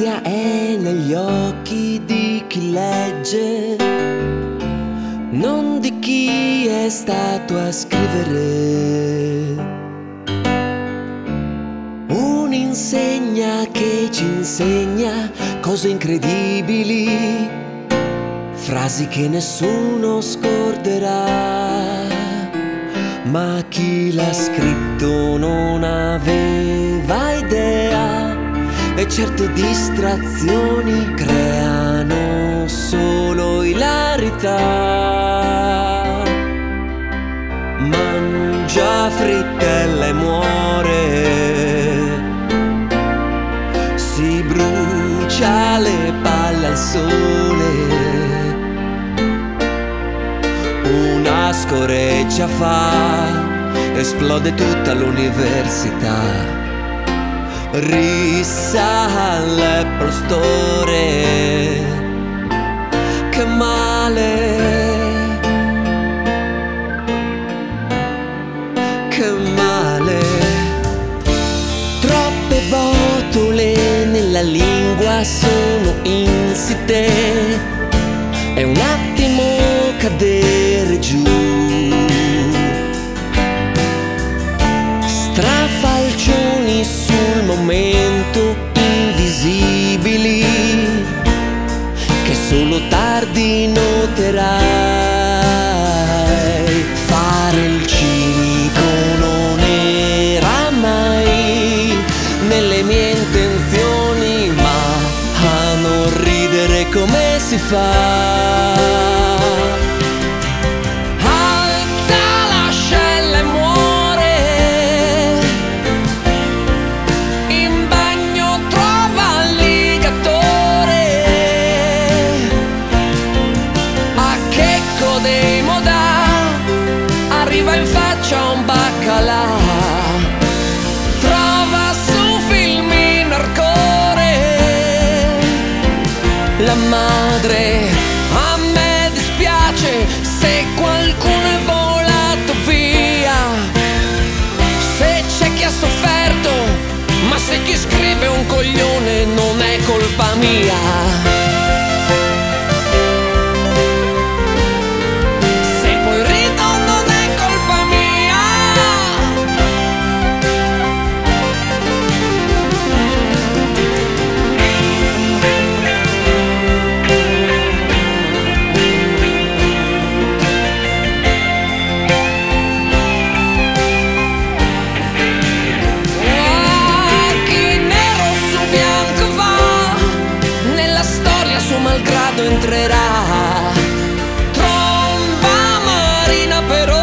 l'ansia è negli occhi di chi legge, non di chi è stato a scrivere. Un'insegna che ci insegna cose incredibili, frasi che nessuno scorderà, ma chi l'ha scritto non aveva idea, e certe distrazioni creano solo ilarità. Mangia frittelle e muore, si brucia le palle al sole, una scoreggia fa, esplode tutta l'università. Rissa all'Apple Store, che male, che male. Troppe botole nella lingua sono insite, è un attimo cadere giù. Strafalcioni sul momento, invisibili, che solo tardi noterai. Fare il cinico non era mai nelle mie intenzioni, ma a non ridere come si fa? Arriva in faccia un baccalà, trova su film hardcore la madre. A me dispiace se qualcuno è volato via, se c'è chi ha sofferto, ma se chi scrive è un coglione non è colpa mia. Malgrado entrerà, tromba marina però